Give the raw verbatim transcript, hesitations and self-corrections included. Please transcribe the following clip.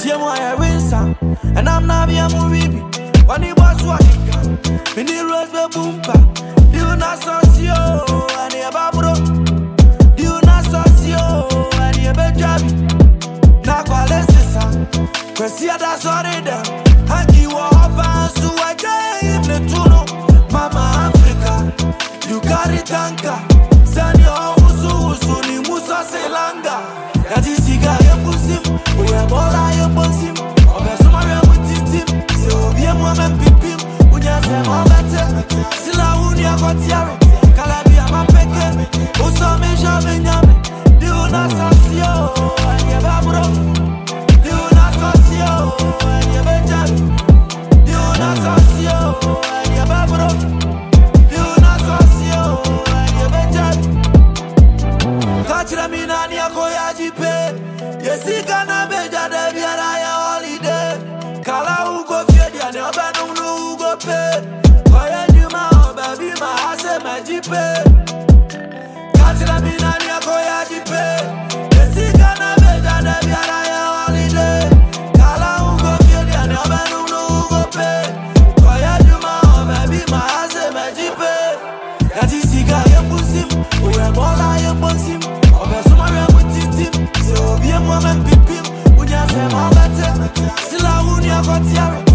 Team why winsa, and I'm not be a movie. When he was walking, mini rose the boompa. You not socio, and you babro. You not socio, and you bejabi. Na kwalesisa, kwesi ada sorry them. Haki wa hapa su ajaye ne tuno. Mama Africa, you carry tanka. Sani o usu usu ni musa selanga. Yati siga yembusim, uye bola yembusim. Obesuma yemutitim, se obie mwame pipim. Unya se mwabete, sila unia kotiare. Kalabi ama peke, usome jame nyame. Diu na sasio, anye babro. Diu na sasio, anye bejabi. Diu na sasio, anye babro. Diu na sasio, anye bejabi. Kachira mina ni akoya jipe. Yesika na beja de biara ya holiday. Kala ugo fiedi ane obenum nu ugo pe. Koye juma obebi ma hase me jipe. Kachira mina ni akoya jipe. Yesika na beja de biara ya holiday. Kala ugo fiedi ane obenum nu ugo pe. Koye juma obebi ma hase me jipe. Yati siga yembusim, uwe bola yembusim. Obesuma yemutitim, se obie mwame pipim. Unya se mwabete, sila unia kotiare.